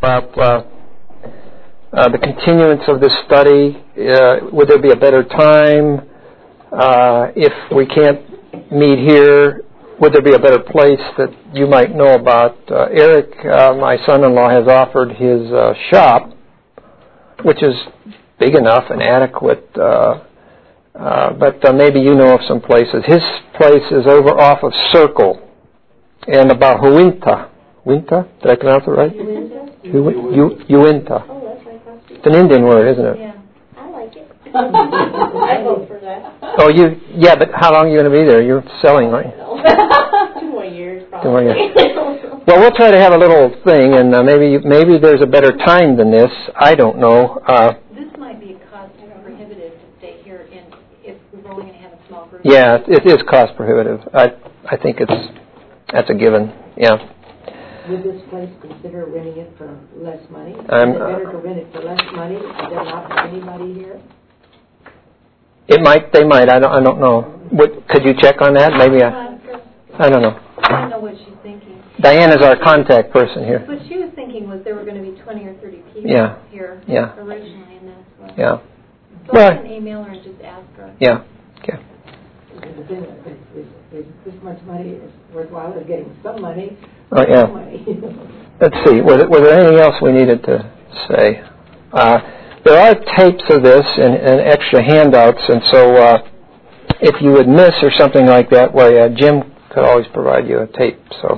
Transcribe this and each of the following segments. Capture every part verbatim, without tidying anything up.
about uh, uh, the continuance of this study. Uh, would there be a better time? Uh, if we can't meet here, would there be a better place that you might know about? Uh, Eric, uh, my son-in-law, has offered his uh, shop, which is big enough and adequate, uh, uh, but uh, maybe you know of some places. His place is over off of Circle and about Uinta. Uinta? Did I pronounce it right? Uinta. Uinta. Oh, that's right across the street. It's an Indian word, isn't it? Yeah. I like it. I vote for that. Oh, you, yeah, but how long are you going to be there? You're selling, right? Two more years, probably. Two more years. Well, we'll try to have a little thing, and uh, maybe maybe there's a better time than this. I don't know. Uh, this might be cost prohibitive to stay here, in, if we're only going to have a small group. Yeah, it is cost prohibitive. I I think it's that's a given. Yeah. Would this place consider renting it for less money? Is Um, it better to rent it for less money than not have anybody here? It might. They might. I don't. I don't know. What, could you check on that? Maybe I. I don't know. I don't know what she's thinking. Diane is our contact person here. What she was thinking was there were going to be twenty or thirty people Yeah. here Yeah. originally, and that's what. Yeah. So Well, I can email her and just ask her. Yeah. Okay. The thing is, is, is this much money is worthwhile of getting some money. Oh yeah. Some money. Let's see. Was, was there anything else we needed to say? Uh, there are tapes of this and, and extra handouts, and so uh, if you would miss or something like that, well, yeah, Jim could always provide you a tape. So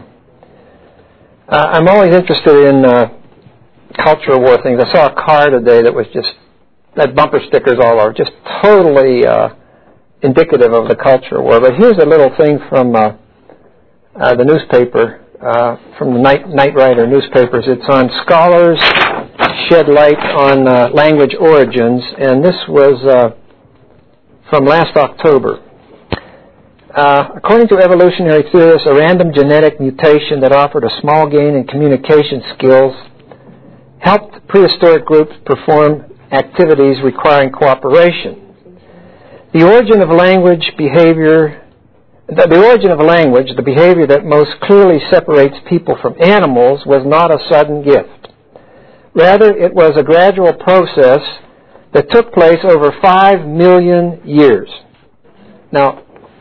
uh, I'm always interested in uh, cultural war things. I saw a car today that was just had bumper stickers all over, just totally uh, indicative of the culture war. But here's a little thing from uh, uh, the newspaper, uh, from the Night, Night Rider newspapers. It's on Scholars Shed Light on uh, Language Origins, and this was uh, from last October. Uh, according to evolutionary theorists, a random genetic mutation that offered a small gain in communication skills helped prehistoric groups perform activities requiring cooperation. The origin of language behavior, the, the origin of language, the behavior that most clearly separates people from animals, was not a sudden gift. Rather, it was a gradual process that took place over five million years. Now,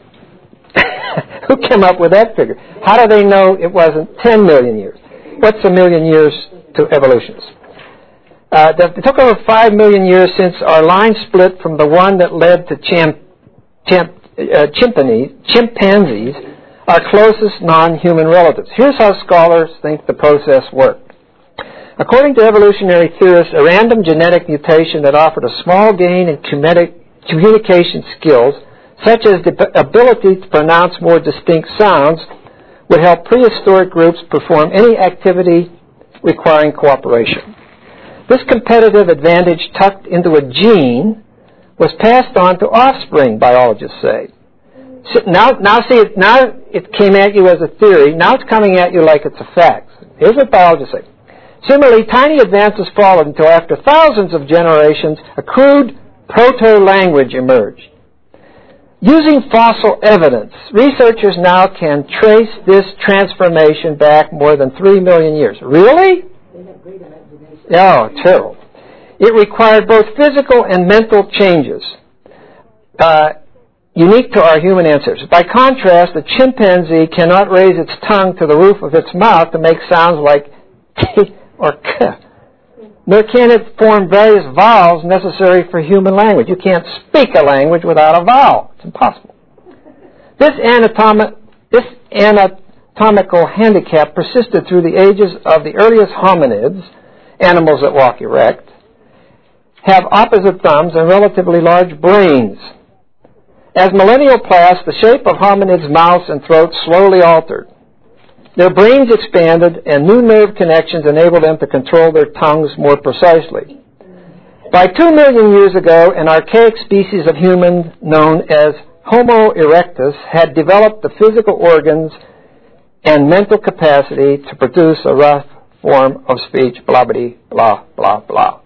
who came up with that figure? How do they know it wasn't ten million years? What's a million years to evolutionists? Uh, it took over five million years since our line split from the one that led to champ, champ, uh, chimpanzees, chimpanzees, our closest non-human relatives. Here's how scholars think the process worked. According to evolutionary theorists, a random genetic mutation that offered a small gain in communication skills, such as the ability to pronounce more distinct sounds, would help prehistoric groups perform any activity requiring cooperation. This competitive advantage tucked into a gene was passed on to offspring, biologists say. So now, now, see, now it came at you as a theory. Now it's coming at you like it's a fact. Here's what biologists say. Similarly, tiny advances followed until after thousands of generations, a crude proto-language emerged. Using fossil evidence, researchers now can trace this transformation back more than three million years. Really? Oh, terrible. It required both physical and mental changes, uh, unique to our human ancestors. By contrast, the chimpanzee cannot raise its tongue to the roof of its mouth to make sounds like t or k, nor can it form various vowels necessary for human language. You can't speak a language without a vowel. It's impossible. This, anatomi this anatomical handicap persisted through the ages of the earliest hominids, animals that walk erect, have opposite thumbs and relatively large brains. As millennial passed, the shape of hominids' mouths and throats slowly altered. Their brains expanded, and new nerve connections enabled them to control their tongues more precisely. By two million years ago, an archaic species of human known as Homo erectus had developed the physical organs and mental capacity to produce a rough form of speech, blah, blah, blah, blah, blah.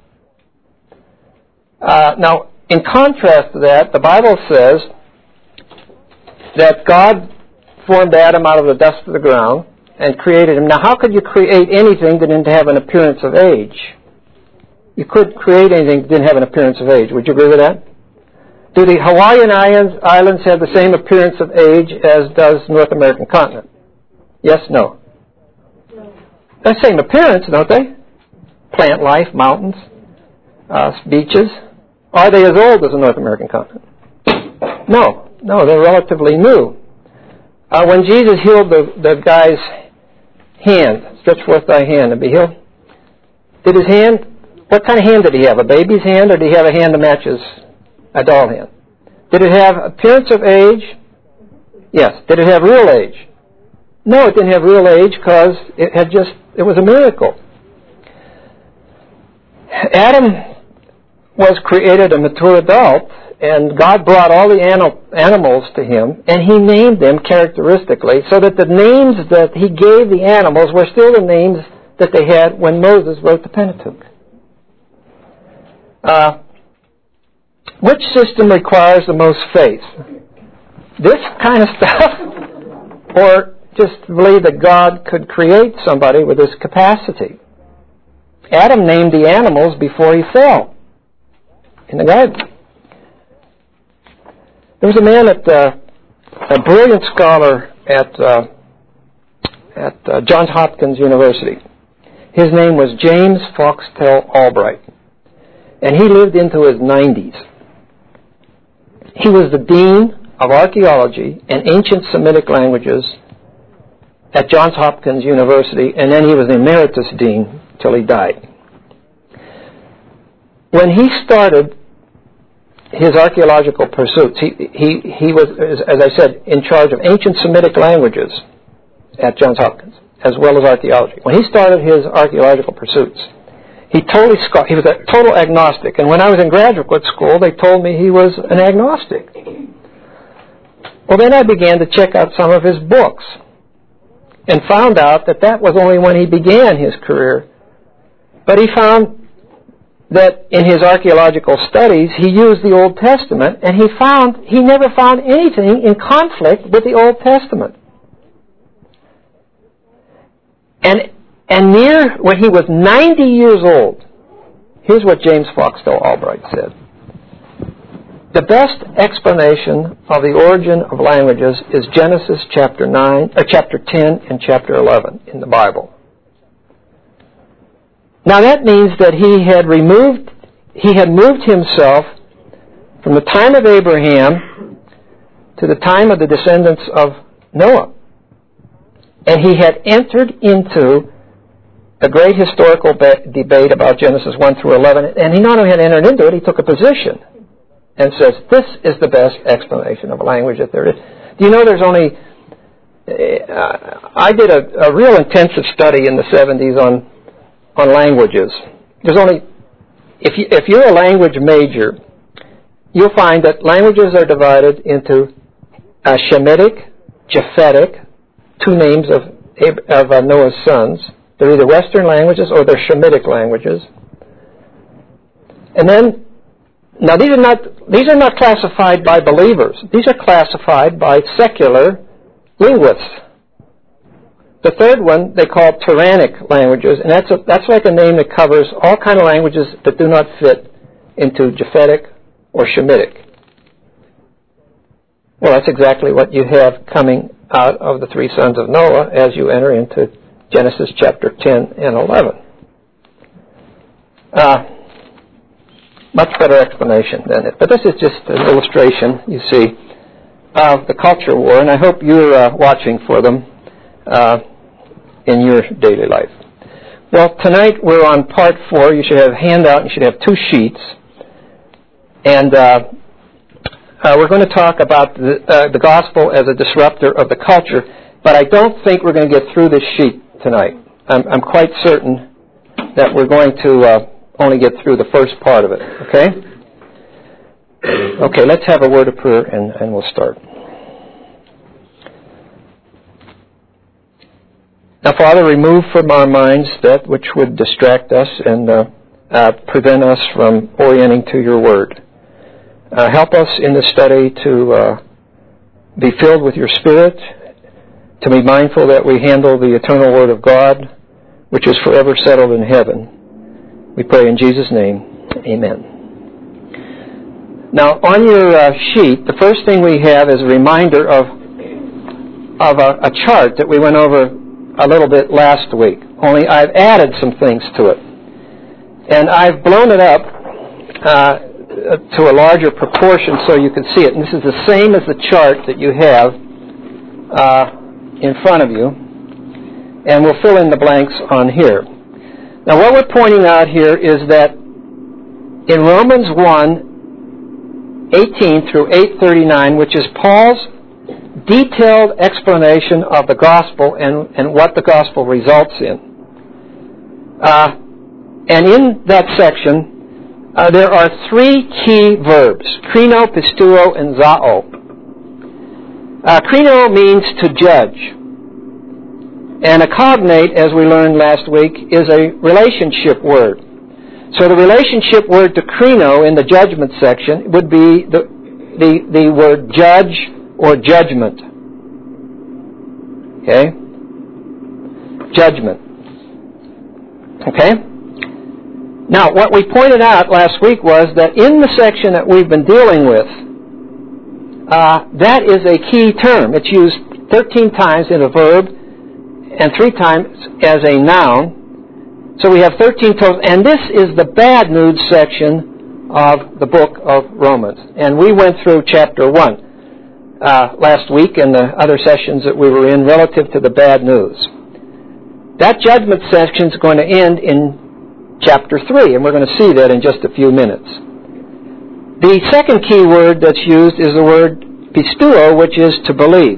Uh, now, in contrast to that, the Bible says that God formed Adam out of the dust of the ground and created him. Now, how could you create anything that didn't have an appearance of age? You couldn't create anything that didn't have an appearance of age. Would you agree with that? Do the Hawaiian Islands have the same appearance of age as does North American continent? Yes, no? No. The same appearance, don't they? Plant life, mountains, uh, beaches. Are they as old as the North American continent? No. No, they're relatively new. Uh, when Jesus healed the, the guy's hand, stretch forth thy hand and be healed, did his hand, what kind of hand did he have? A baby's hand, or did he have a hand that matches a doll hand? Did it have appearance of age? Yes. Did it have real age? No, it didn't have real age because it had just, it was a miracle. Adam was created a mature adult, and God brought all the animal, animals to him, and he named them characteristically, so that the names that he gave the animals were still the names that they had when Moses wrote the Pentateuch. Uh, which system requires the most faith? This kind of stuff, or just believe that God could create somebody with this capacity? Adam named the animals before he fell in the garden. There was a man at uh, a brilliant scholar at uh, at uh, Johns Hopkins University. His name was James Foxtel Albright, and he lived into his nineties. He was the dean of archaeology and ancient Semitic languages at Johns Hopkins University, and then he was the emeritus dean till he died. When he started his archaeological pursuits, he, he, he was, as I said, in charge of ancient Semitic languages at Johns Hopkins, as well as archaeology. When he started his archaeological pursuits, he totally he was a total agnostic. And when I was in graduate school, they told me he was an agnostic. Well, then I began to check out some of his books and found out that that was only when he began his career. But he found that in his archaeological studies, he used the Old Testament, and he found he never found anything in conflict with the Old Testament. And and near when he was ninety years old, here's what James Foxtel Albright said: the best explanation of the origin of languages is Genesis chapter nine, or chapter ten and chapter eleven in the Bible. Now that means that he had removed, he had moved himself from the time of Abraham to the time of the descendants of Noah. And he had entered into a great historical ba- debate about Genesis one through eleven. And he not only had entered into it, he took a position and says, this is the best explanation of a language that there is. Do you know there's only, uh, I did a, a real intensive study in the seventies on on languages. There's only, if you, if you're a language major, you'll find that languages are divided into uh, Shemitic, Japhetic, two names of, of uh, Noah's sons. They're either Western languages or they're Shemitic languages. And then, now these are not these are not classified by believers. These are classified by secular linguists. The third one they call Turanic languages, and that's a, that's like a name that covers all kind of languages that do not fit into Japhetic or Shemitic. Well, that's exactly what you have coming out of the three sons of Noah as you enter into Genesis chapter ten and eleven. Uh, much better explanation than it. But this is just an illustration, you see, of the culture war, and I hope you're uh, watching for them uh, in your daily life. Well, tonight we're on part four. You should have a handout. You should have two sheets. And uh, uh, we're going to talk about the, uh, the gospel as a disruptor of the culture, but I don't think we're going to get through this sheet tonight. I'm, I'm quite certain that we're going to uh, only get through the first part of it, okay? Okay, let's have a word of prayer and, and we'll start. Now, Father, remove from our minds that which would distract us and uh, uh, prevent us from orienting to your word. Uh, help us in the study to uh, be filled with your Spirit to be mindful that we handle the eternal Word of God, which is forever settled in heaven. We pray in Jesus' name, amen. Now, on your uh, sheet, the first thing we have is a reminder of, of a, a chart that we went over a little bit last week, only I've added some things to it. And I've blown it up uh, to a larger proportion so you can see it. And this is the same as the chart that you have uh, in front of you. And we'll fill in the blanks on here. Now what we're pointing out here is that in Romans one, eighteen through eight thirty-nine, which is Paul's detailed explanation of the gospel and, and what the gospel results in. Uh, and in that section, uh, there are three key verbs, krino, pisteuo, and zao. Uh, krino means to judge. And a cognate, as we learned last week, is a relationship word. So the relationship word to krino in the judgment section would be the, the, the word judge or judgment. Okay? Judgment. Okay? Now, what we pointed out last week was that in the section that we've been dealing with, uh, that is a key term. It's used thirteen times in a verb and three times as a noun. So we have thirteen total. And this is the bad news section of the book of Romans. And we went through chapter one uh, last week and the other sessions that we were in relative to the bad news. That judgment section is going to end in chapter three, and we're going to see that in just a few minutes. The second key word that's used is the word pisteuo, which is to believe.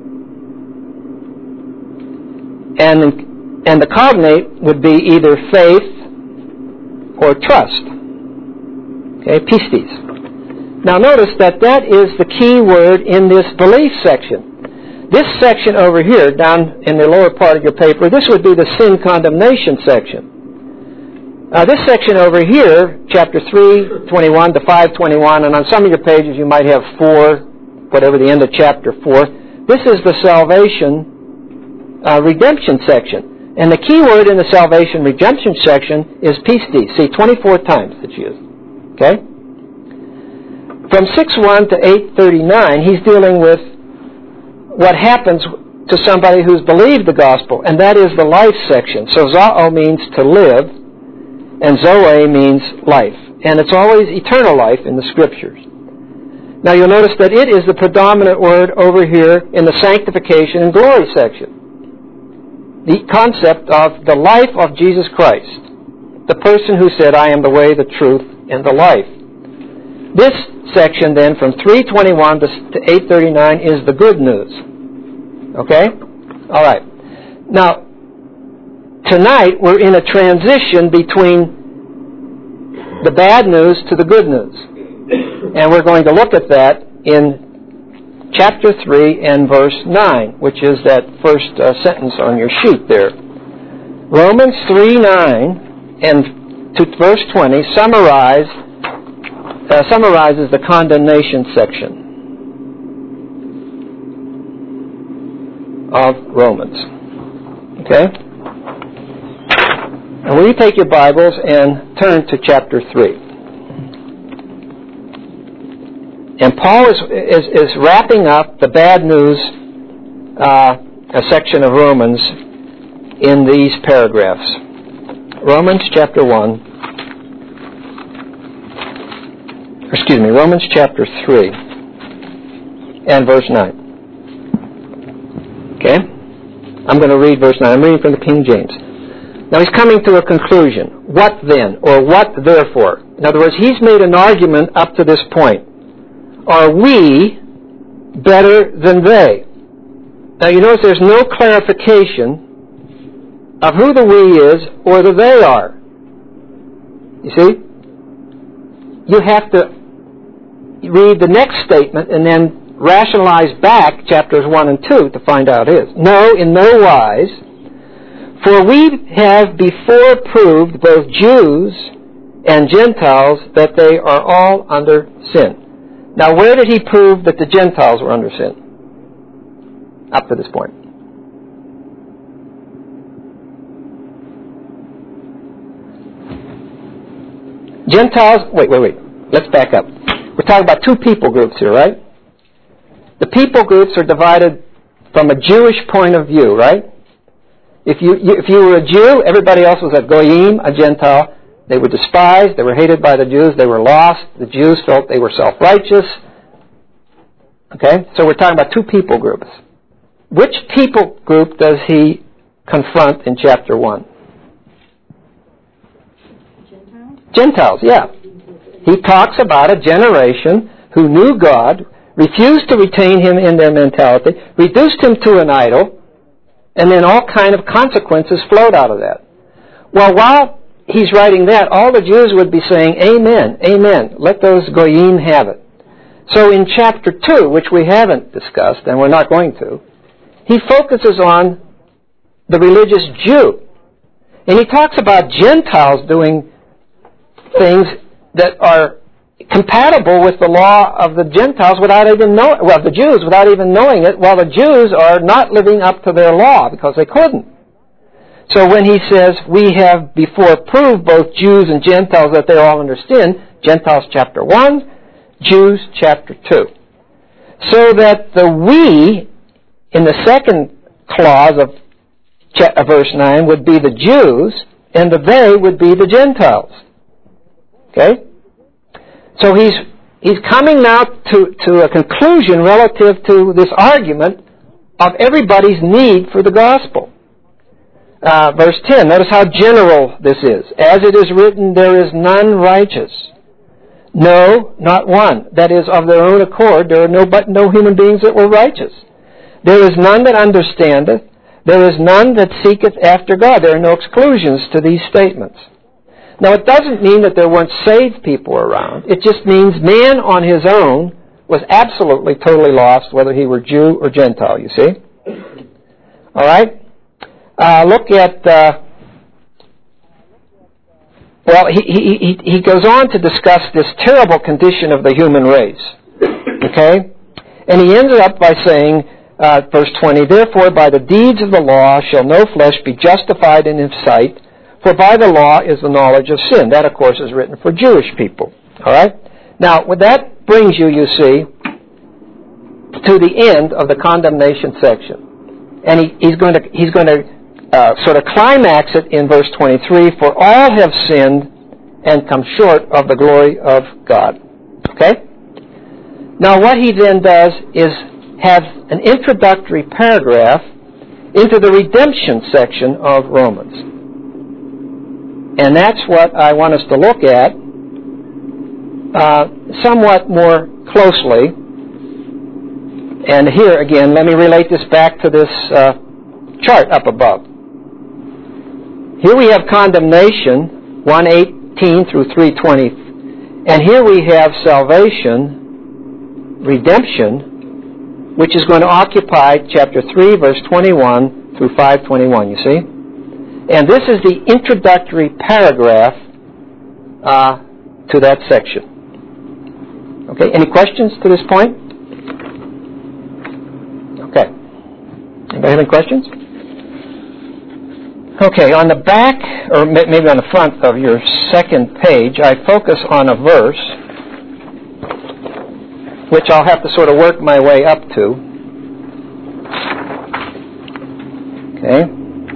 And, and the cognate would be either faith or trust. Okay, pistis. Now notice that that is the key word in this belief section. This section over here, down in the lower part of your paper, this would be the sin condemnation section. Uh, this section over here, chapter three twenty-one to five twenty-one, and on some of your pages you might have four, whatever the end of chapter four. This is the salvation uh, redemption section. And the key word in the salvation redemption section is pistis. See, twenty-four times it's used. Okay? From six one to eight thirty-nine, he's dealing with what happens to somebody who's believed the gospel, and that is the life section. So zao means to live, and zoe means life. And it's always eternal life in the Scriptures. Now you'll notice that it is the predominant word over here in the sanctification and glory section. The concept of the life of Jesus Christ. The person who said, I am the way, the truth, and the life. This section then from three twenty-one to eight thirty-nine is the good news. Okay? All right. Now, tonight, we're in a transition between the bad news to the good news. And we're going to look at that in chapter three and verse nine, which is that first uh, sentence on your sheet there. Romans three nine and to verse twenty summarize, uh, summarizes the condemnation section of Romans. Okay? And will you take your Bibles and turn to chapter three? And Paul is, is, is wrapping up the bad news uh, a section of Romans in these paragraphs. Romans chapter one, excuse me, Romans chapter three and verse nine. Okay? I'm going to read verse nine. I'm reading from the King James. Now he's coming to a conclusion. What then? Or what therefore? In other words, he's made an argument up to this point. Are we better than they? Now you notice there's no clarification of who the we is or the they are. You see? You have to read the next statement and then rationalize back chapters one and two to find out his. No, in no wise. For we have before proved, both Jews and Gentiles, that they are all under sin. Now, where did he prove that the Gentiles were under sin? Up to this point. Gentiles, wait, wait, wait. Let's back up. We're talking about two people groups here, right? The people groups are divided from a Jewish point of view, right? If you, if you were a Jew, everybody else was a goyim, a Gentile. They were despised. They were hated by the Jews. They were lost. The Jews felt they were self-righteous. Okay? So we're talking about two people groups. Which people group does he confront in chapter one? Gentiles? Gentiles, yeah. He talks about a generation who knew God, refused to retain Him in their mentality, reduced Him to an idol, and then all kind of consequences flowed out of that. Well, while he's writing that, all the Jews would be saying, Amen, Amen. Let those goyim have it. So in chapter two, which we haven't discussed, and we're not going to, he focuses on the religious Jew. And he talks about Gentiles doing things that are compatible with the law of the Gentiles without even knowing, well, the Jews without even knowing it, while the Jews are not living up to their law because they couldn't. So when he says, we have before proved both Jews and Gentiles that they're all under sin, Gentiles chapter one, Jews chapter two. So that the we in the second clause of verse nine would be the Jews, and the they would be the Gentiles. Okay? So he's he's coming now to, to a conclusion relative to this argument of everybody's need for the gospel. Uh, verse ten, notice how general this is. As it is written, there is none righteous. No, not one. That is, of their own accord, there are no but no human beings that were righteous. There is none that understandeth. There is none that seeketh after God. There are no exclusions to these statements. Now, it doesn't mean that there weren't saved people around. It just means man on his own was absolutely, totally lost, whether he were Jew or Gentile, you see? All right? Uh, look at, uh, well, he, he, he, he goes on to discuss this terrible condition of the human race. Okay? And he ends up by saying, uh, verse twenty, therefore by the deeds of the law shall no flesh be justified in his sight, for by the law is the knowledge of sin. That, of course, is written for Jewish people. All right? Now, what that brings you, you see, to the end of the condemnation section. And he, he's going to, he's going to uh, sort of climax it in verse twenty-three, for all have sinned and come short of the glory of God. Okay? Now, what he then does is have an introductory paragraph into the redemption section of Romans. And that's what I want us to look at uh, somewhat more closely. And here, again, let me relate this back to this uh, chart up above. Here we have condemnation, one eighteen through three twenty. And here we have salvation, redemption, which is going to occupy chapter three, verse twenty-one through five twenty-one, you see? And this is the introductory paragraph uh, to that section. Okay, any questions to this point? Okay. Anybody have any questions? Okay, on the back, or maybe on the front of your second page, I focus on a verse which I'll have to sort of work my way up to. Okay.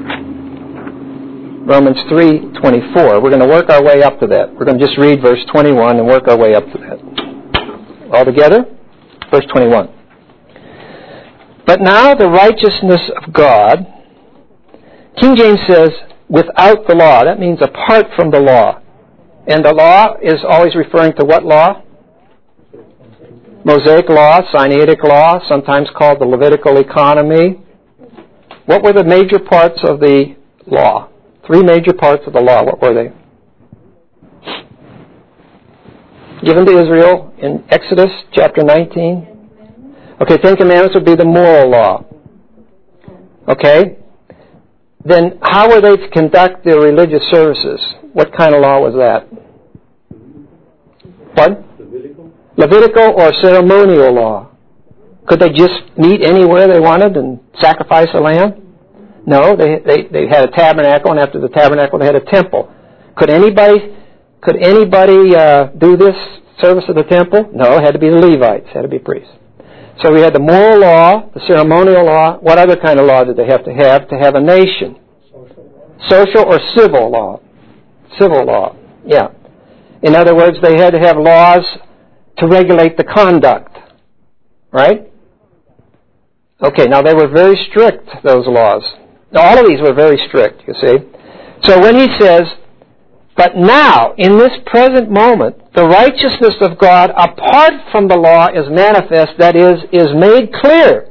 Romans three twenty-four. We're going to work our way up to that. We're going to just read verse twenty-one and work our way up to that. All together? Verse twenty-one. But now the righteousness of God, King James says, without the law. That means apart from the law. And the law is always referring to what law? Mosaic law, Sinaitic law, sometimes called the Levitical economy. What were the major parts of the law? Three major parts of the law. What were they? Given to Israel in Exodus chapter nineteen. Okay, Ten Commandments would be the moral law. Okay? Then how were they to conduct their religious services? What kind of law was that? What? Levitical. Levitical or ceremonial law. Could they just meet anywhere they wanted and sacrifice a lamb? No, they, they, they had a tabernacle, and after the tabernacle they had a temple. Could anybody Could anybody uh, do this service of the temple? No, it had to be the Levites, it had to be priests. So we had the moral law, the ceremonial law. What other kind of law did they have to have to have a nation? Social or civil law. Civil law, yeah. In other words, they had to have laws to regulate the conduct, right? Okay, now they were very strict, those laws. All of these were very strict, you see. So when he says, but now, in this present moment, the righteousness of God apart from the law is manifest, that is, is made clear.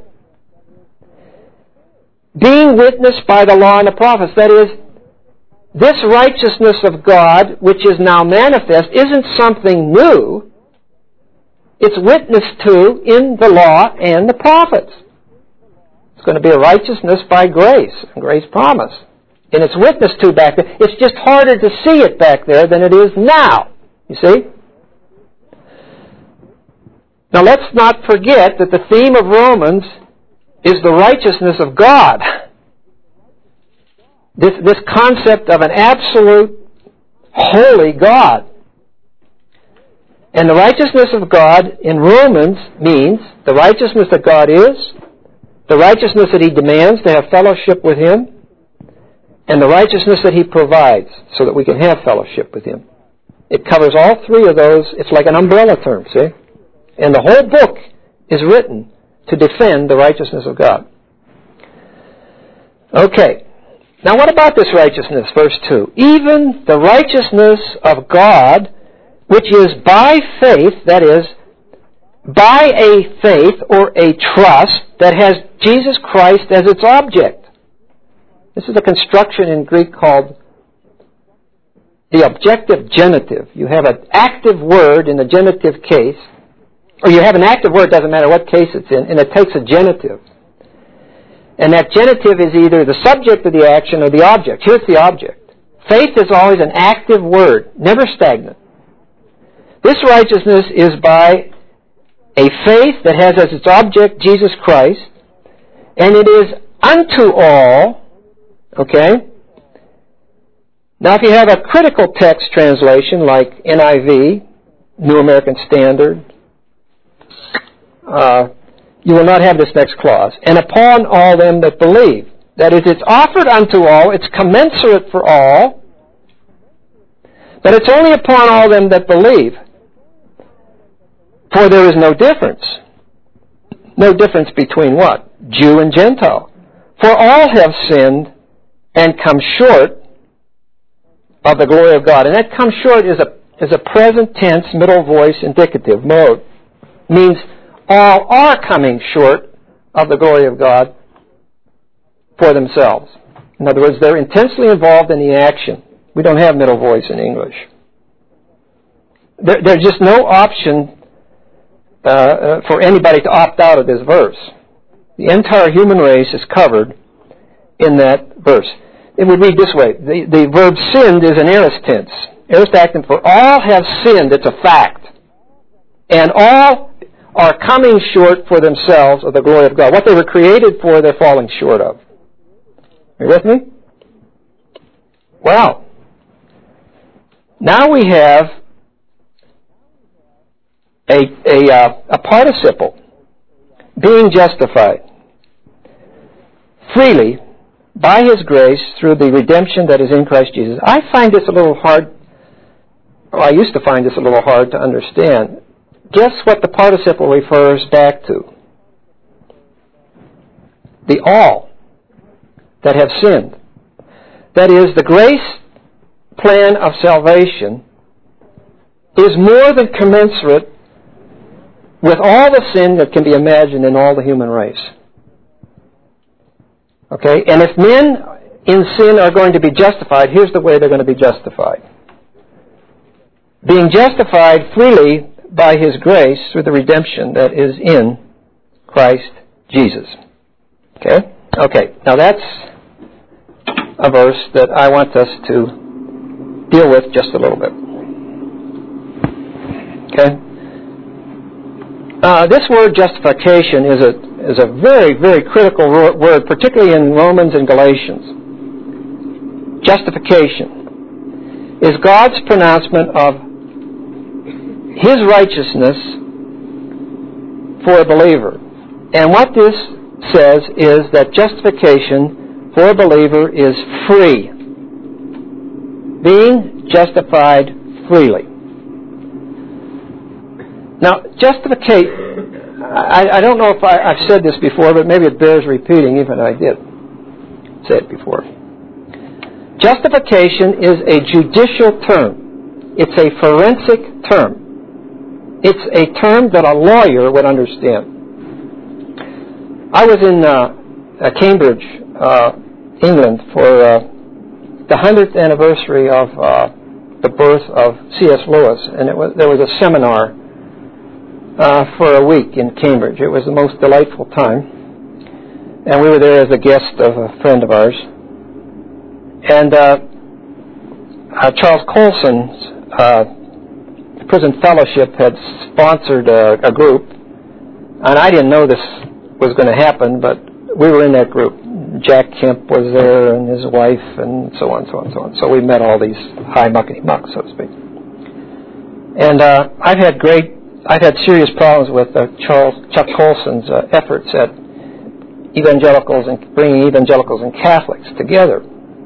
Being witnessed by the law and the prophets, that is, this righteousness of God, which is now manifest, isn't something new. It's witnessed to in the law and the prophets. It's going to be a righteousness by grace, and grace promise. And it's witnessed to back there. It's just harder to see it back there than it is now. You see? Now let's not forget that the theme of Romans is the righteousness of God. This, this concept of an absolute, holy God. And the righteousness of God in Romans means the righteousness that God is, the righteousness that He demands to have fellowship with Him, and the righteousness that He provides so that we can have fellowship with Him. It covers all three of those. It's like an umbrella term, see? And the whole book is written to defend the righteousness of God. Okay. Now what about this righteousness? Verse two. Even the righteousness of God, which is by faith, that is, by a faith or a trust that has Jesus Christ as its object. This is a construction in Greek called the objective genitive. You have an active word in the genitive case, or you have an active word, doesn't matter what case it's in, and it takes a genitive. And that genitive is either the subject of the action or the object. Here's the object. Faith is always an active word, never stagnant. This righteousness is by a faith that has as its object Jesus Christ, and it is unto all. Okay? Now if you have a critical text translation like N I V, New American Standard, uh, you will not have this next clause. And upon all them that believe. That is, it's offered unto all, it's commensurate for all, but it's only upon all them that believe. For there is no difference. No difference between what? Jew and Gentile. For all have sinned and come short of the glory of God. And that come short is a is a present tense, middle voice, indicative mode. Means all are coming short of the glory of God for themselves. In other words, they're intensely involved in the action. We don't have middle voice in English. There, there's just no option uh, for anybody to opt out of this verse. The entire human race is covered in that verse. It would read this way. The, the verb sinned is an aorist tense. Aorist acting for all have sinned. It's a fact. And all are coming short for themselves of the glory of God. What they were created for, they're falling short of. Are you with me? Well, now we have a, a, uh, a participle, being justified freely by His grace through the redemption that is in Christ Jesus. I find this a little hard, or I used to find this a little hard to understand. Guess what the participle refers back to? The all that have sinned. That is, the grace plan of salvation is more than commensurate with all the sin that can be imagined in all the human race. Okay? And if men in sin are going to be justified, here's the way they're going to be justified. Being justified freely by His grace through the redemption that is in Christ Jesus. Okay? Okay. Now that's a verse that I want us to deal with just a little bit. Okay? Uh, this word justification is a is a very, very critical word, particularly in Romans and Galatians. Justification. is God's pronouncement of His righteousness for a believer. And what this says is that justification for a believer is free. Being justified freely. Now, justification, I, I don't know if I, I've said this before, but maybe it bears repeating, even I did say it before. Justification is a judicial term. It's a forensic term. It's a term that a lawyer would understand. I was in uh, uh, Cambridge, uh, England, for uh, the hundredth anniversary of uh, the birth of C S Lewis, and it was, there was a seminar uh, for a week in Cambridge. It was the most delightful time, and we were there as a guest of a friend of ours. And uh, uh, Charles Colson's uh, Prison Fellowship had sponsored a, a group, and I didn't know this was going to happen, but we were in that group. Jack Kemp was there, and his wife, and so on, so on, so on. So we met all these high muckety mucks, so to speak. And uh, I've had great, I've had serious problems with uh, Charles Chuck Colson's uh, efforts at evangelicals and bringing evangelicals and Catholics together.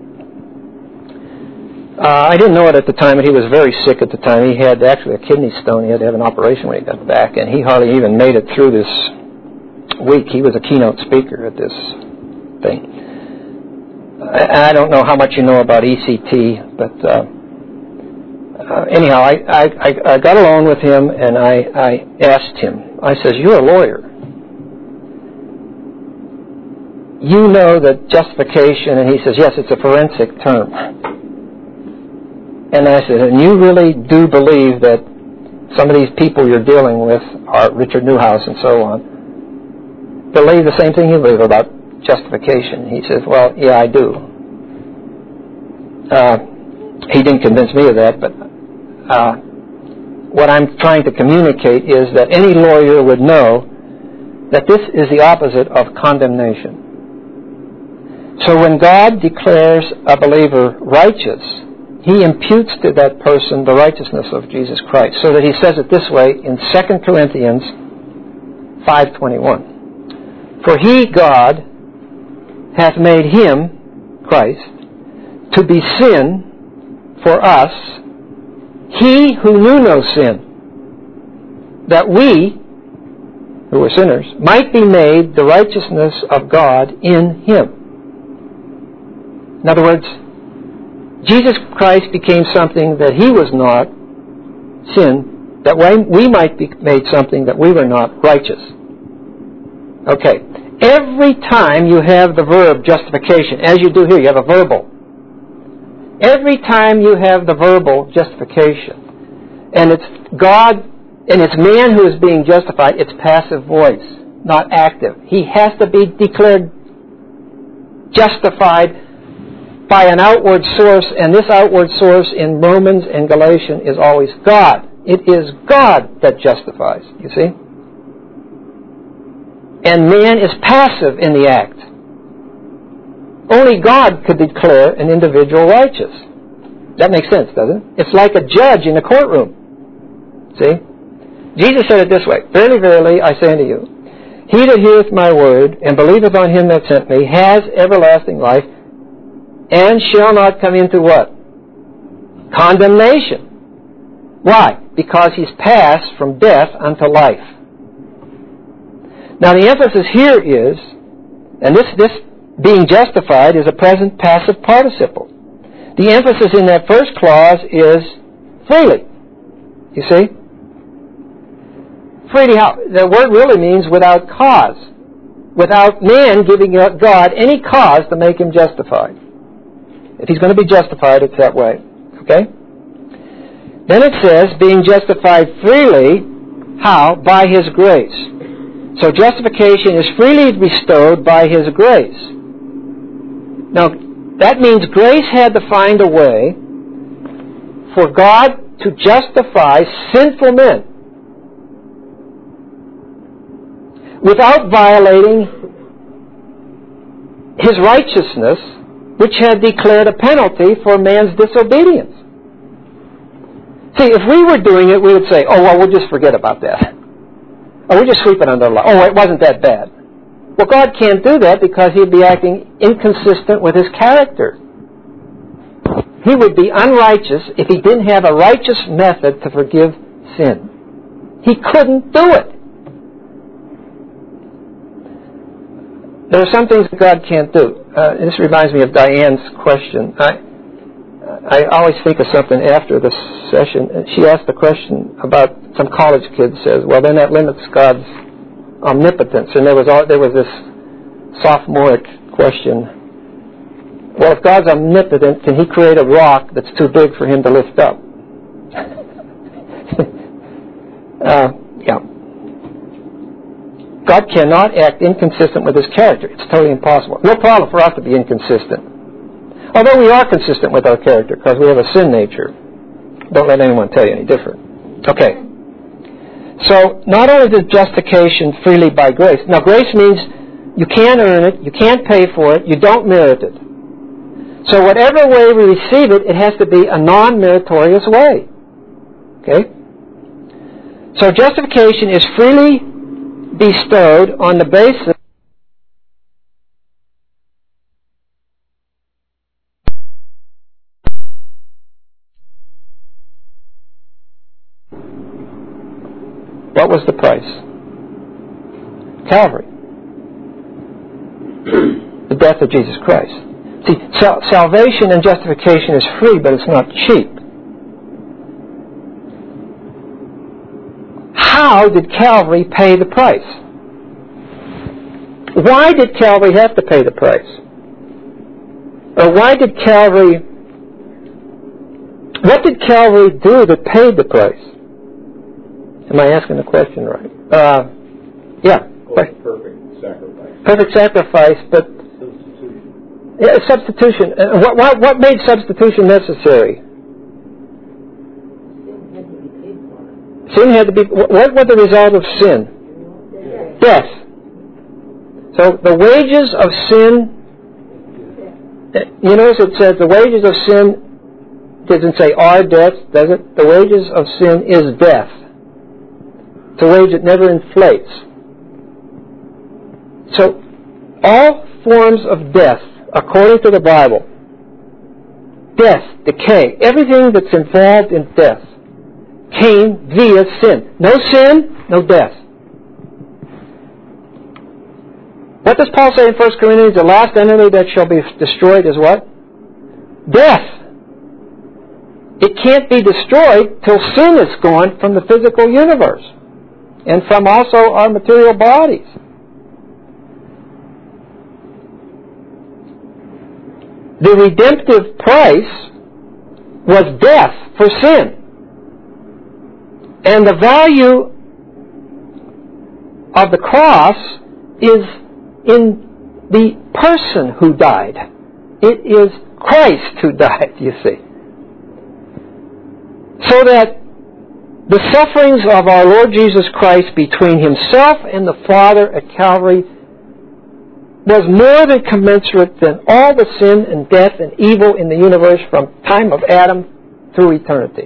Uh, I didn't know it at the time, but he was very sick at the time. He had actually a kidney stone. He had to have an operation when he got back, and he hardly even made it through this week. He was a keynote speaker at this thing. I, I don't know how much you know about E C T, but uh, uh, anyhow, I, I, I got along with him, and I, I asked him, I says, "You're a lawyer. You know that justification," and he says, "Yes, it's a forensic term." And I said, "And you really do believe that some of these people you're dealing with, are Richard Newhouse and so on, believe the same thing you believe about justification?" He says, "Well, yeah, I do." Uh, he didn't convince me of that, but uh, what I'm trying to communicate is that any lawyer would know that this is the opposite of condemnation. So when God declares a believer righteous, He imputes to that person the righteousness of Jesus Christ, so that He says it this way in Second Corinthians five twenty-one. "For He, God, hath made Him," Christ, "to be sin for us, He who knew no sin, that we, who were sinners, might be made the righteousness of God in Him." In other words, Jesus Christ became something that He was not, sin, that we might be made something that we were not, righteous. Okay. Every time you have the verb justification, as you do here, you have a verbal. Every time you have the verbal justification, and it's God, and it's man who is being justified, it's passive voice, not active. He has to be declared justified by an outward source, and this outward source in Romans and Galatians is always God. It is God that justifies, you see? And man is passive in the act. Only God could declare an individual righteous. That makes sense, doesn't it? It's like a judge in a courtroom. See? Jesus said it this way, "Verily, verily, I say unto you, he that heareth my word, and believeth on him that sent me, has everlasting life, and shall not come into" what? Condemnation. Why? Because he's passed from death unto life. Now the emphasis here is, and this, this being justified is a present passive participle. The emphasis in that first clause is freely. You see? Freely, how? The word really means without cause. Without man giving God any cause to make him justified. If he's going to be justified, it's that way. Okay? Then it says, being justified freely, how? By His grace. So justification is freely bestowed by His grace. Now, that means grace had to find a way for God to justify sinful men without violating His righteousness, which had declared a penalty for man's disobedience. See, if we were doing it, we would say, oh, well, we'll just forget about that. Or we'll just sweep it under the rug. Oh, it wasn't that bad. Well, God can't do that because He'd be acting inconsistent with His character. He would be unrighteous if He didn't have a righteous method to forgive sin. He couldn't do it. There are some things that God can't do. Uh, this reminds me of Diane's question. I, I always think of something after the session. She asked a question about some college kid says, well, then that limits God's omnipotence. And there was all, there was this sophomoric question. Well, if God's omnipotent, can He create a rock that's too big for Him to lift up? uh, yeah. God cannot act inconsistent with His character. It's totally impossible. No problem for us to be inconsistent. Although we are consistent with our character because we have a sin nature. Don't let anyone tell you any different. Okay. So, not only is justification freely by grace. Now, grace means you can't earn it, you can't pay for it, you don't merit it. So, whatever way we receive it, it has to be a non-meritorious way. Okay? So, justification is freely bestowed on the basis what was the price? Calvary. The death of Jesus Christ. See, sal- salvation and justification is free, but it's not cheap. How did Calvary pay the price? Why did Calvary have to pay the price? Or why did Calvary... What did Calvary do that paid the price? Am I asking the question right? Uh, yeah. Perfect sacrifice. Perfect sacrifice, but... Substitution. Yeah, substitution. Uh, what, what, what made substitution necessary? Sin had to be... What was the result of sin? Death. So the wages of sin... You notice it says the wages of sin doesn't say are death, does it? The wages of sin is death. It's a wage that never inflates. So all forms of death, according to the Bible, death, decay, everything that's involved in death, came via sin. No sin, no death. What does Paul say in First Corinthians? The last enemy that shall be destroyed is what? Death. It can't be destroyed till sin is gone from the physical universe and from also our material bodies. The redemptive price was death for sin. And the value of the cross is in the person who died. It is Christ who died, you see. So that the sufferings of our Lord Jesus Christ between Himself and the Father at Calvary was more than commensurate than all the sin and death and evil in the universe from time of Adam through eternity.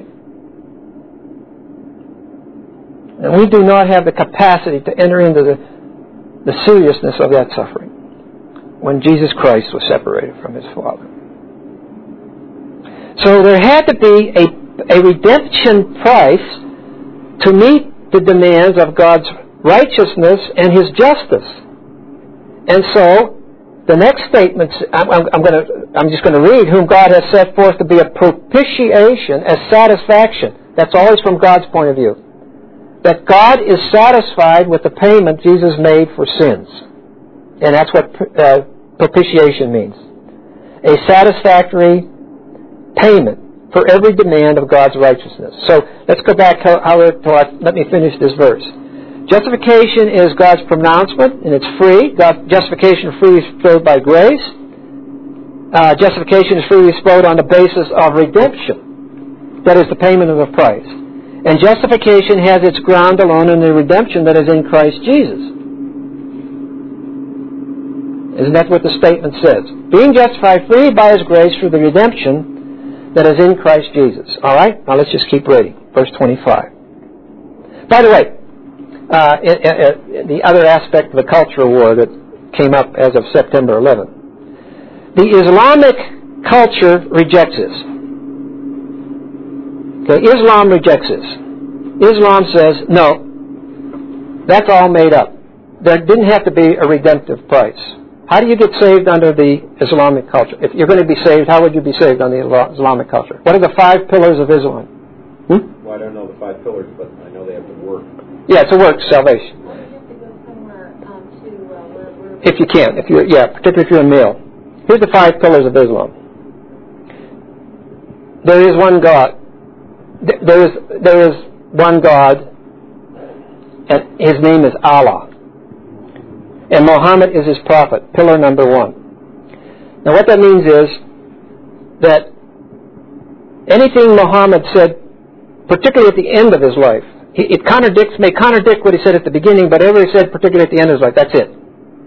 And we do not have the capacity to enter into the, the seriousness of that suffering when Jesus Christ was separated from His Father. So there had to be a, a redemption price to meet the demands of God's righteousness and His justice. And so, the next statement, I'm, I'm, going to, I'm just going to read, whom God has set forth to be a propitiation, as satisfaction. That's always from God's point of view. That God is satisfied with the payment Jesus made for sins. And that's what uh, propitiation means. A satisfactory payment for every demand of God's righteousness. So, let's go back, however, to our, let me finish this verse. Justification is God's pronouncement, and it's free. God, justification is freely bestowed by grace. Uh, justification is freely bestowed on the basis of redemption. That is the payment of the price. And justification has its ground alone in the redemption that is in Christ Jesus. Isn't that what the statement says? Being justified freely by His grace through the redemption that is in Christ Jesus. All right? Now let's just keep reading. Verse twenty-five. By the way, uh, it, it, the other aspect of the cultural war that came up as of September eleventh. The Islamic culture rejects this. Okay, Islam rejects this. Islam says, no, that's all made up. There didn't have to be a redemptive price. How do you get saved under the Islamic culture? If you're going to be saved, how would you be saved under the Islamic culture? What are the five pillars of Islam? Hmm? Well, I don't know the five pillars, but I know they have to work. Yeah, it's a work, salvation. Well, you have to go somewhere um, to uh, where, where... If you can, if you're, yeah, particularly if you're a male. Here's the five pillars of Islam. There is one God. There is, there is one God, and His name is Allah. And Muhammad is His prophet, pillar number one. Now what that means is that anything Muhammad said, particularly at the end of his life, it contradicts, may contradict what he said at the beginning, but whatever he said, particularly at the end of his life, that's it.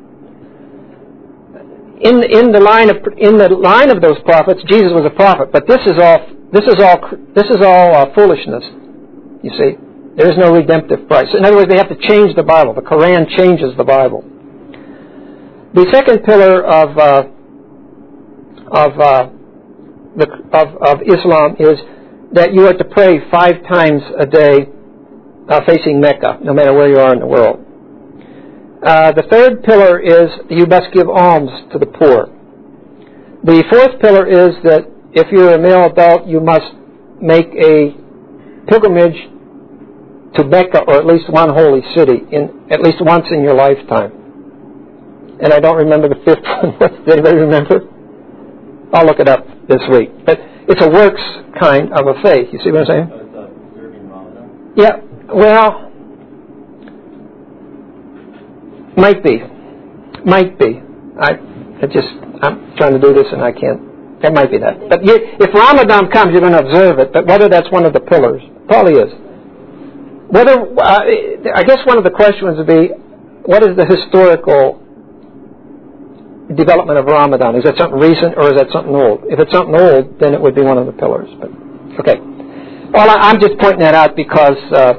In in the line of in the line of those prophets, Jesus was a prophet, but this is all this is all this is all uh, foolishness. You see, there is no redemptive price. In other words, they have to change the Bible. The Quran changes the Bible. The second pillar of uh, of, uh, the, of of Islam is that you are to pray five times a day, uh, facing Mecca, no matter where you are in the world. Uh, the third pillar is you must give alms to the poor. The fourth pillar is that if you're a male adult, you must make a pilgrimage to Mecca, or at least one holy city, in at least once in your lifetime. And I don't remember the fifth one. Does anybody remember? I'll look it up this week. But it's a works kind of a faith. You see what I'm saying? So it's uh, observing Ramadan? Yeah. Well, might be. Might be. I, I just, I'm trying to do this and I can't. It might be that. But you, if Ramadan comes, you're going to observe it. But whether that's one of the pillars, probably is. Whether, uh, I guess one of the questions would be, what is the historical development of Ramadan? Is that something recent or is that something old? If it's something old, then it would be one of the pillars. But okay. Well, I, I'm just pointing that out because uh,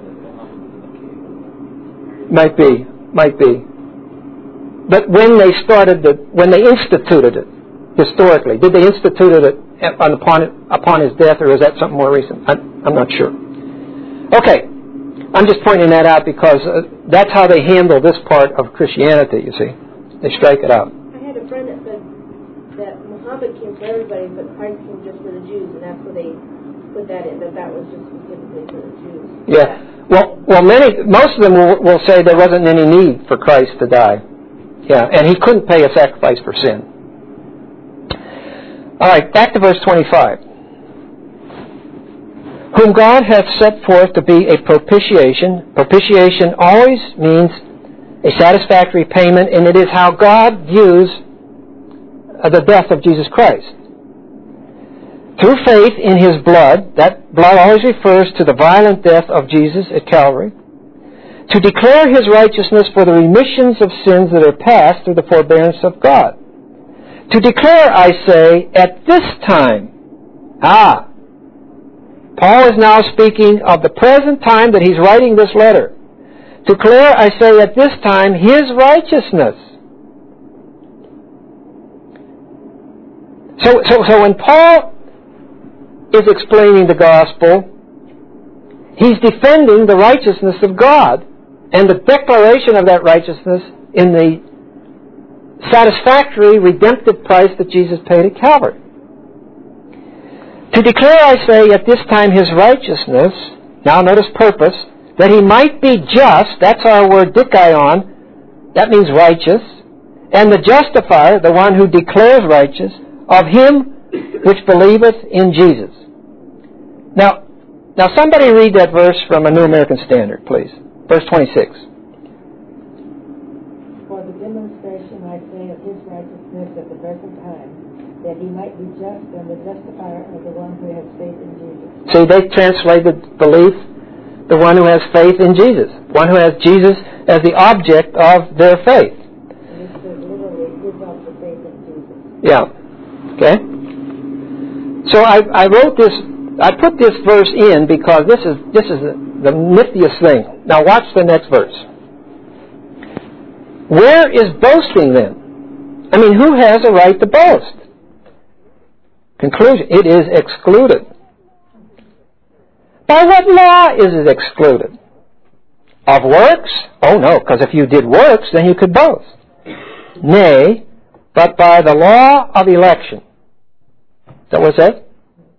might be, might be. But when they started, the, when they instituted it, historically, did they institute it upon upon his death, or is that something more recent? I'm, I'm not sure. Okay. I'm just pointing that out because uh, that's how they handle this part of Christianity, you see. They strike it out. I had a friend that said that Muhammad came for everybody, but Christ came just for the Jews, and that's where they put that in, that that was just specifically for the Jews. Yeah. Well, well, many, most of them will, will say there wasn't any need for Christ to die. Yeah, and He couldn't pay a sacrifice for sin. All right, back to verse twenty-five. Whom God hath set forth to be a propitiation. Propitiation always means a satisfactory payment, and it is how God views the death of Jesus Christ. Through faith in His blood, that blood always refers to the violent death of Jesus at Calvary, to declare His righteousness for the remissions of sins that are past through the forbearance of God. To declare, I say, at this time. Ah, Paul is now speaking of the present time that he's writing this letter. To declare, I say, at this time, His righteousness. So, so, so when Paul is explaining the gospel, he's defending the righteousness of God and the declaration of that righteousness in the satisfactory redemptive price that Jesus paid at Calvary. To declare, I say, at this time His righteousness, now notice purpose, that He might be just, that's our word dikaion, that means righteous, and the justifier, the one who declares righteous, of him which believeth in Jesus. Now, now somebody read that verse from a New American Standard, please. Verse twenty-six. For the demonstration, I say, of His righteousness at the present time, that He might be just and the justifier of the one who has faith in Jesus. See, they translated belief, the one who has faith in Jesus, one who has Jesus as the object of their faith. And it says literally, gives up the faith in Jesus. Yeah. Okay? So I, I wrote this, I put this verse in because this is this is the, the niftiest thing. Now watch the next verse. Where is boasting then? I mean, who has a right to boast? Conclusion, it is excluded. By what law is it excluded? Of works? Oh no, because if you did works, then you could boast. Nay, but by the law of election. Is that what it said?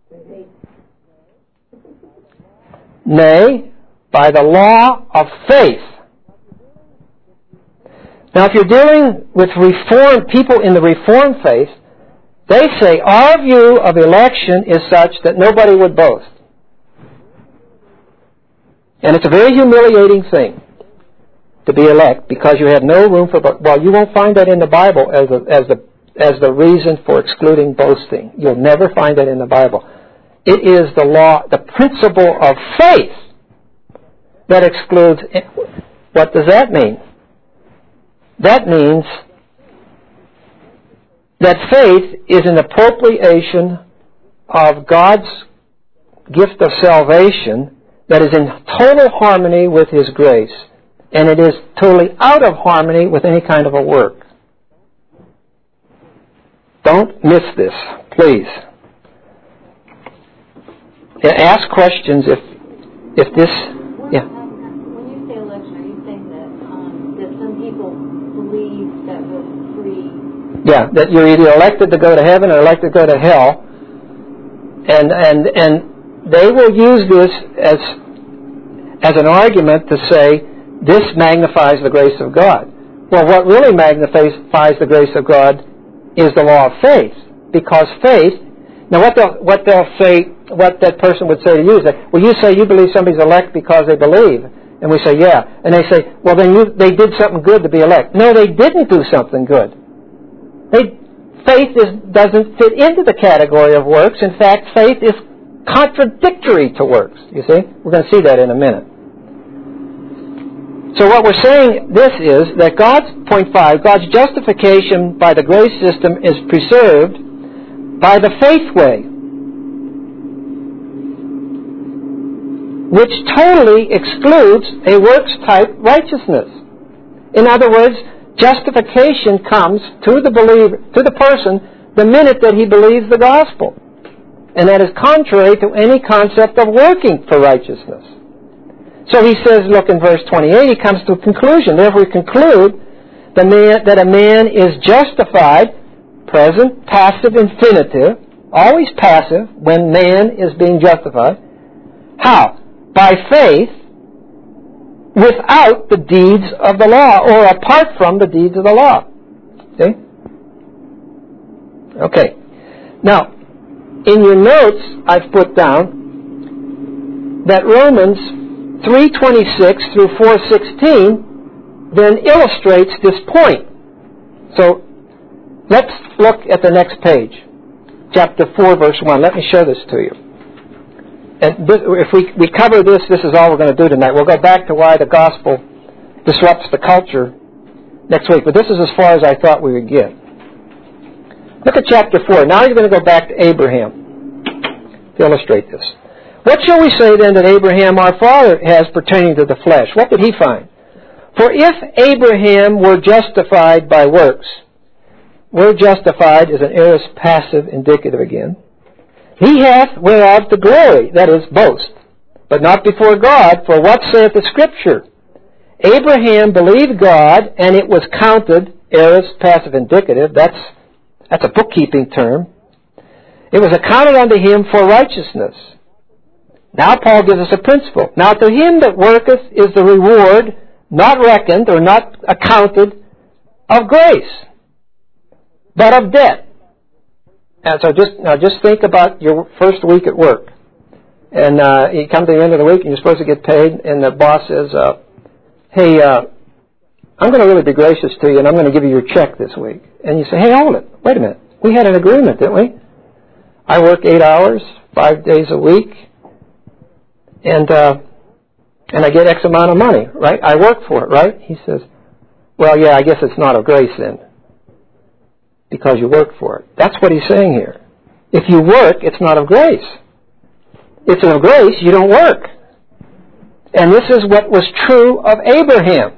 Nay, by the law of faith. Now if you're dealing with Reformed people in the Reformed faith, they say our view of election is such that nobody would boast. And it's a very humiliating thing to be elect because you have no room for boasting. Well, you won't find that in the Bible as the, as the as the reason for excluding boasting. You'll never find that in the Bible. It is the law, the principle of faith that excludes. What does that mean? That means that faith is an appropriation of God's gift of salvation that is in total harmony with His grace, and it is totally out of harmony with any kind of a work. Don't miss this, please. Ask questions if if this. Yeah. When you say election, are you saying that um, that some people believe that we're free? Yeah, that you're either elected to go to heaven or elected to go to hell, and and and. They will use this as as an argument to say, this magnifies the grace of God. Well, what really magnifies the grace of God is the law of faith. Because faith, now what they'll, what they'll say, what that person would say to you is that, well, you say you believe somebody's elect because they believe. And we say, yeah. And they say, well, then you, they did something good to be elect. No, they didn't do something good. They, faith is, doesn't fit into the category of works. In fact, faith is contradictory to works. You see? We're going to see that in a minute. So what we're saying this is that God's, point five, God's justification by the grace system is preserved by the faith way, which totally excludes a works-type righteousness. In other words, justification comes to the believer, to the person, the minute that he believes the gospel. And that is contrary to any concept of working for righteousness. So he says, look in verse twenty-eight, he comes to a conclusion. Therefore we conclude the man, that a man is justified, present, passive, infinitive, always passive when man is being justified. How? By faith, without the deeds of the law, or apart from the deeds of the law. See? Okay. Now, in your notes, I've put down that Romans three twenty-six through four sixteen then illustrates this point. So, let's look at the next page. Chapter four, verse one. Let me show this to you. And this, if we, we cover this, this is all we're going to do tonight. We'll go back to why the gospel disrupts the culture next week. But this is as far as I thought we would get. Look at chapter four. Now you're going to go back to Abraham to illustrate this. What shall we say then that Abraham our father has pertaining to the flesh? What did he find? For if Abraham were justified by works, word justified is an aorist passive indicative again, he hath whereof the glory, that is, boast, but not before God, for what saith the Scripture? Abraham believed God, and it was counted, aorist passive indicative, that's That's a bookkeeping term. It was accounted unto him for righteousness. Now Paul gives us a principle. Now to him that worketh is the reward not reckoned or not accounted of grace, but of debt. And so just now just think about your first week at work. And uh, you come to the end of the week and you're supposed to get paid, and the boss says, uh, hey, uh, I'm going to really be gracious to you, and I'm going to give you your check this week. And you say, hey, hold it. Wait a minute. We had an agreement, didn't we? I work eight hours, five days a week, and uh, and I get X amount of money, right? I work for it, right? He says, well, yeah, I guess it's not of grace then, because you work for it. That's what he's saying here. If you work, it's not of grace. It's of grace, you don't work. And this is what was true of Abraham.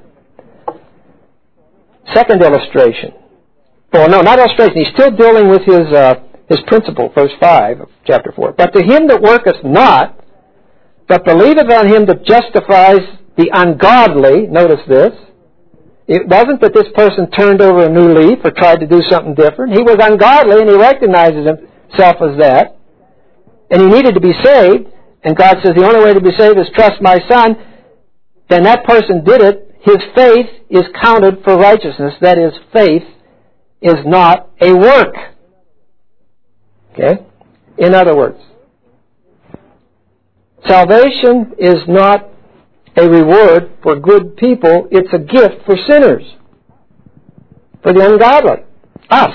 Second illustration. Well, no, not illustration. He's still dealing with his uh, his principle, verse five of chapter four. But to him that worketh not, but believeth on him that justifies the ungodly, notice this, it wasn't that this person turned over a new leaf or tried to do something different. He was ungodly, and he recognizes himself as that. And he needed to be saved. And God says the only way to be saved is trust my Son. Then that person did it. His faith is counted for righteousness. That is, faith is not a work. Okay? In other words, salvation is not a reward for good people. It's a gift for sinners, for the ungodly, us.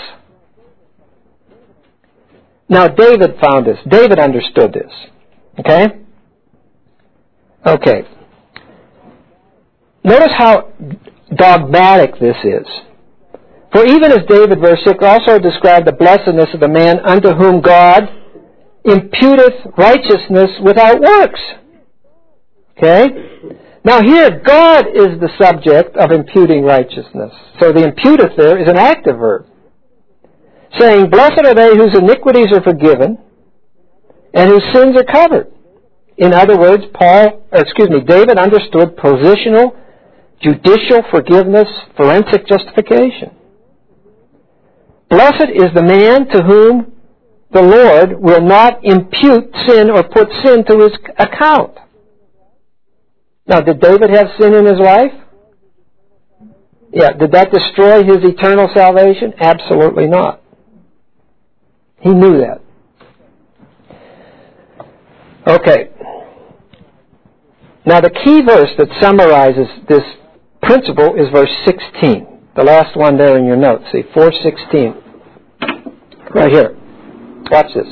Now, David found this. David understood this. Okay? Okay. Notice how dogmatic this is. For even as David, verse six, also described the blessedness of the man unto whom God imputeth righteousness without works. Okay? Now here, God is the subject of imputing righteousness. So the imputeth there is an active verb, saying, blessed are they whose iniquities are forgiven and whose sins are covered. In other words, Paul, or excuse me, David understood positional, judicial forgiveness, forensic justification. Blessed is the man to whom the Lord will not impute sin or put sin to his account. Now, did David have sin in his life? Yeah. Did that destroy his eternal salvation? Absolutely not. He knew that. Okay. Now, the key verse that summarizes this principle is verse sixteen. The last one there in your notes. See, four sixteen. Right here. Watch this.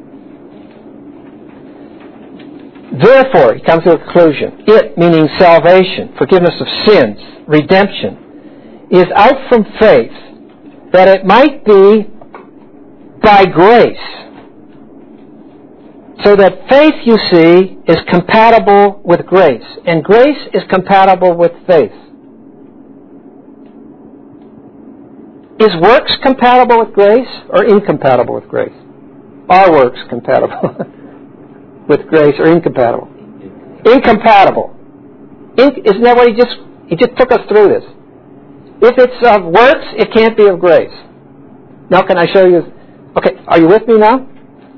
Therefore, he comes to a conclusion. It, meaning salvation, forgiveness of sins, redemption, is out from faith, that it might be by grace. So that faith, you see, is compatible with grace. And grace is compatible with faith. Is works compatible with grace or incompatible with grace? Are works compatible with grace or incompatible? Incompatible. In, isn't that what he just, he just took us through this? If it's of works, it can't be of grace. Now can I show you? Okay, are you with me now?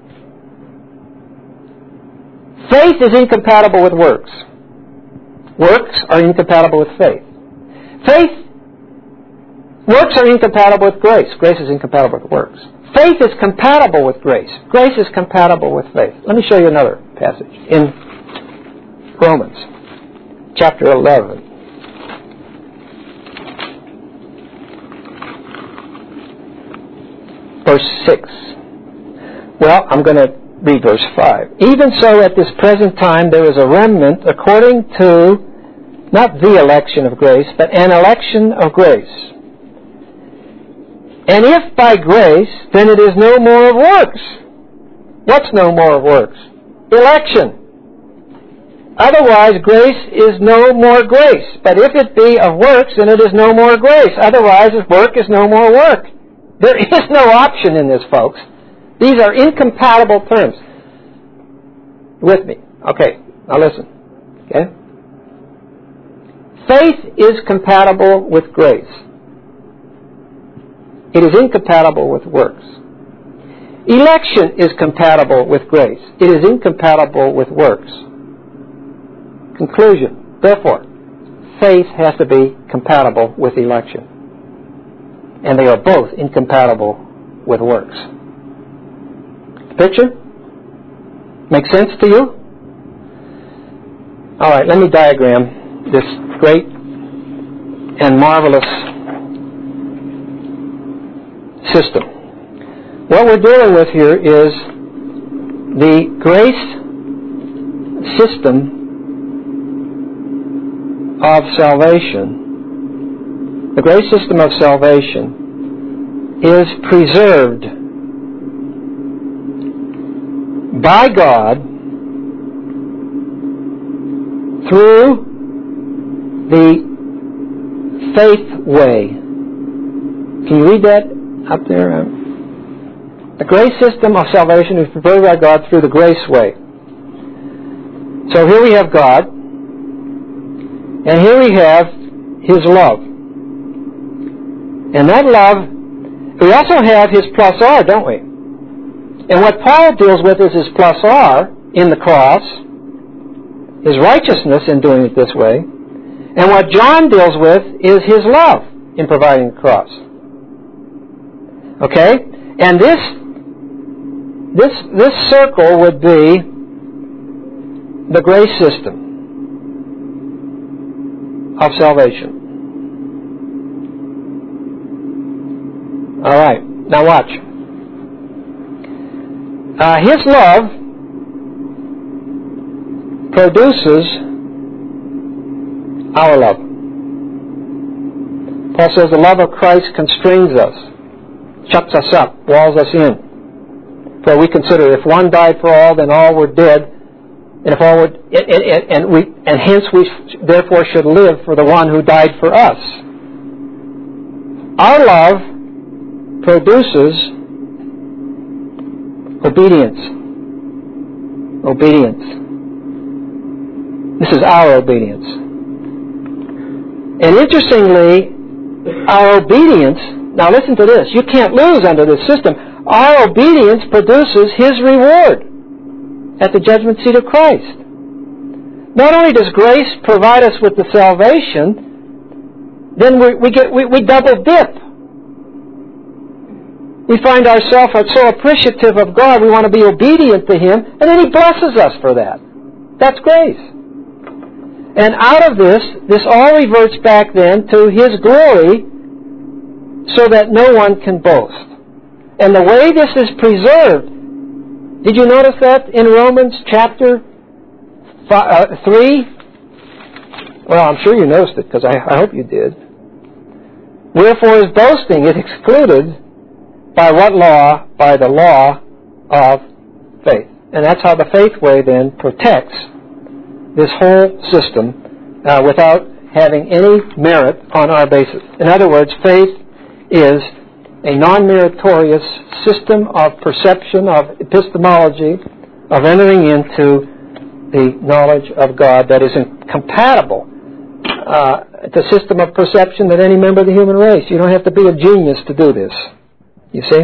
Faith is incompatible with works. Works are incompatible with faith. Faith, works are incompatible with grace. Grace is incompatible with works. Faith is compatible with grace. Grace is compatible with faith. Let me show you another passage in Romans, chapter eleven. Verse six. Well, I'm going to read verse five. Even so, at this present time, there is a remnant according to, not the election of grace, but an election of grace. And if by grace, then it is no more of works. What's no more of works? Election. Otherwise, grace is no more grace. But if it be of works, then it is no more grace. Otherwise, work is no more work. There is no option in this, folks. These are incompatible terms. With me. Okay, now listen. Okay? Faith is compatible with grace. It is incompatible with works. Election is compatible with grace. It is incompatible with works. Conclusion. Therefore, faith has to be compatible with election. And they are both incompatible with works. Picture? Make sense to you? All right, let me diagram this great and marvelous system. What we're dealing with here is the grace system of salvation. The grace system of salvation is preserved by God through the faith way. Can you read that up there? The grace system of salvation is provided by God through the grace way. So here we have God, and here we have His love. And that love, we also have His plus R, don't we? And what Paul deals with is His plus R in the cross, His righteousness in doing it this way, and what John deals with is His love in providing the cross. Okay? And this this this circle would be the grace system of salvation. All right, now watch. Uh, his love produces our love. Paul says the love of Christ constrains us, shuts us up, walls us in. For we consider if one died for all, then all were dead. And if all would, and, and, and we, and hence we therefore should live for the one who died for us. Our love produces obedience. Obedience. This is our obedience. And interestingly, our obedience, now listen to this, you can't lose under this system. Our obedience produces His reward at the judgment seat of Christ. Not only does grace provide us with the salvation, then we, we get we, we double dip. We find ourselves so appreciative of God, we want to be obedient to Him, and then He blesses us for that. That's grace. And out of this, this all reverts back then to His glory, so that no one can boast. And the way this is preserved, did you notice that in Romans chapter three? Well, I'm sure you noticed it, because I, I hope you did. Wherefore is boasting is excluded by what law? By the law of faith. And that's how the faith way then protects this whole system uh, without having any merit on our basis. In other words, faith is a non-meritorious system of perception, of epistemology, of entering into the knowledge of God that is incompatible. Uh, it's a system of perception that any member of the human race. You don't have to be a genius to do this. You see?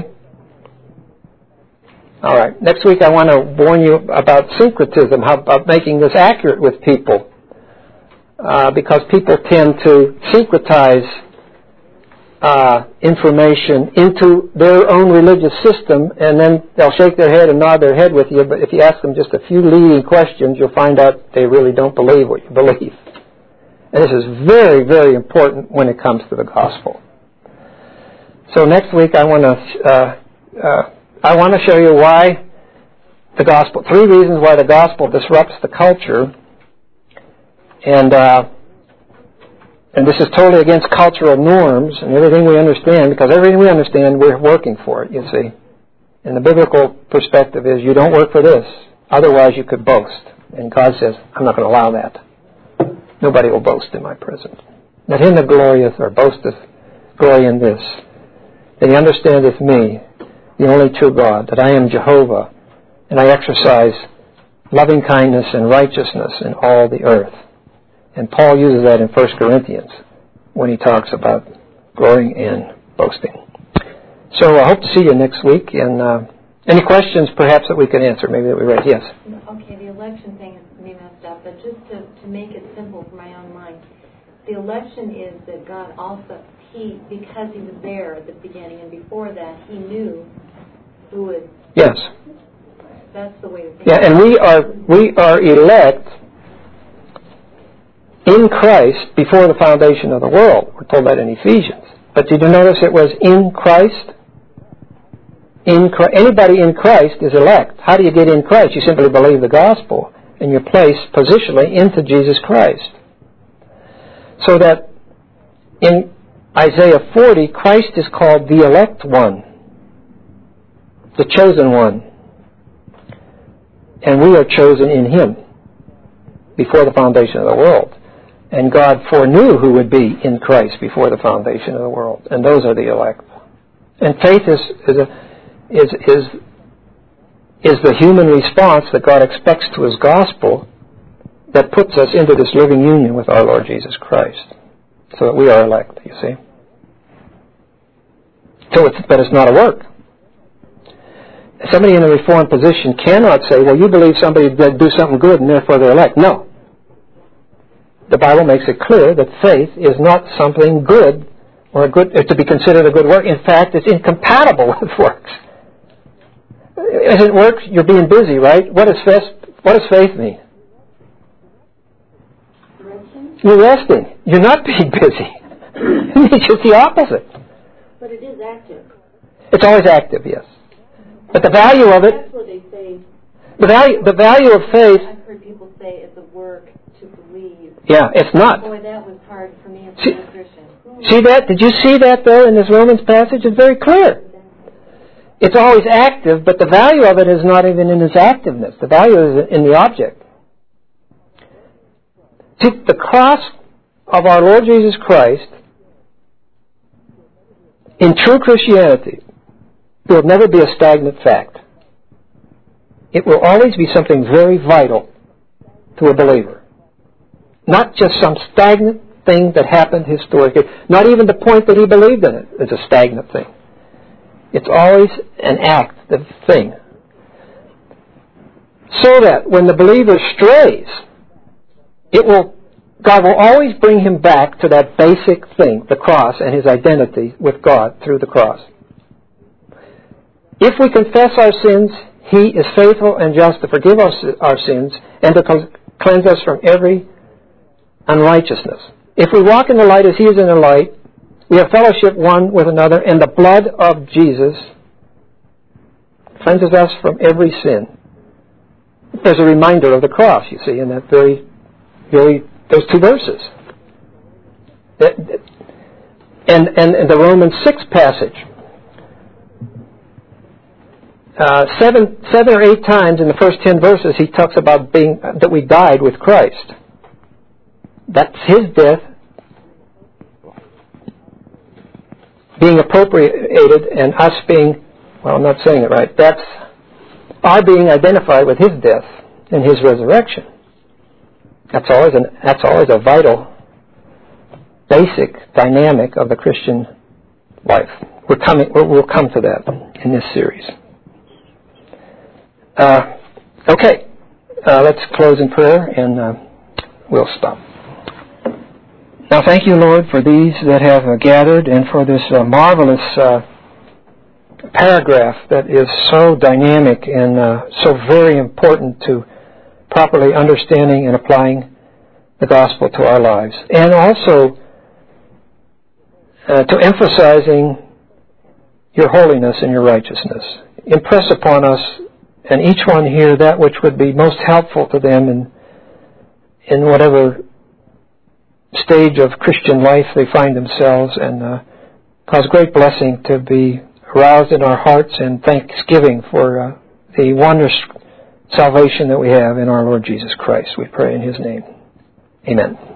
All right. Next week I want to warn you about syncretism, how about making this accurate with people. Uh, because people tend to syncretize uh, information into their own religious system, and then they'll shake their head and nod their head with you, but if you ask them just a few leading questions, you'll find out they really don't believe what you believe. And this is very, very important when it comes to the gospel. So next week I want to uh, uh, I want to show you why the gospel, three reasons why the gospel disrupts the culture, and uh, and this is totally against cultural norms and everything we understand, because everything we understand we're working for it, you see. And the biblical perspective is you don't work for this, otherwise you could boast. And God says, I'm not going to allow that. Nobody will boast in my presence. Let him that glorieth or boasteth glory in this, that he understandeth me, the only true God, that I am Jehovah, and I exercise loving kindness and righteousness in all the earth. And Paul uses that in First Corinthians when he talks about glorying and boasting. So I hope to see you next week. And uh, any questions perhaps that we can answer, maybe that we read? Yes? Okay, the election thing is me messed up, but just to, to make it simple for my own mind, the election is that God also, He, because He was there at the beginning and before that, He knew who would... Yes. That's the way to think. Yeah, and we are we are elect in Christ before the foundation of the world. We're told that in Ephesians. But did you notice it was in Christ? In Christ, anybody in Christ is elect. How do you get in Christ? You simply believe the gospel, and you're placed positionally into Jesus Christ. So that in Isaiah forty, Christ is called the elect one, the chosen one. And we are chosen in Him before the foundation of the world. And God foreknew who would be in Christ before the foundation of the world. And those are the elect. And faith is is a, is, is, is the human response that God expects to His gospel that puts us into this living union with our Lord Jesus Christ. So that we are elect, you see. So it's, but it's not a work. Somebody in a Reformed position cannot say, well, you believe somebody did do something good and therefore they're elect. No. The Bible makes it clear that faith is not something good or a good or to be considered a good work. In fact, it's incompatible with works. As it works, you're being busy, right? What does faith, what does faith mean? Resting? You're resting. You're not being busy. It's just the opposite. But it is active. It's always active, yes. But the value of it, That's what they say. the value, the value of faith, I've heard people say it's a work to believe. yeah, it's not. Boy, that was hard for me as See- a Christian. See that? Did you see that there in this Romans passage? It's very clear. It's always active, but the value of it is not even in its activeness. The value is in the object. See, the cross of our Lord Jesus Christ, in true Christianity, will never be a stagnant fact. It will always be something very vital to a believer. Not just some stagnant thing that happened historically. Not even the point that he believed in it is a stagnant thing. It's always an active thing. So that when the believer strays, it will, God will always bring him back to that basic thing, the cross, and his identity with God through the cross. If we confess our sins, He is faithful and just to forgive us our sins and to cleanse us from every unrighteousness. If we walk in the light as He is in the light, we have fellowship one with another, and the blood of Jesus cleanses us from every sin. There's a reminder of the cross, you see, in that very, very, those two verses. And, and, and the Romans six passage. Uh, seven, seven or eight times in the first ten verses, he talks about being that we died with Christ. That's His death being appropriated and us being, well, I'm not saying it right. That's our being identified with His death and His resurrection. That's always an, that's always a vital, basic dynamic of the Christian life. We're coming. We'll come to that in this series. Uh, okay, uh, let's close in prayer and uh, we'll stop. Now thank you, Lord, for these that have uh, gathered and for this uh, marvelous uh, paragraph that is so dynamic and uh, so very important to properly understanding and applying the gospel to our lives. And also uh, to emphasizing your holiness and your righteousness. Impress upon us and each one here that which would be most helpful to them in in whatever stage of Christian life they find themselves, and uh, cause great blessing to be aroused in our hearts and thanksgiving for uh, the wondrous salvation that we have in our Lord Jesus Christ. We pray in His name. Amen.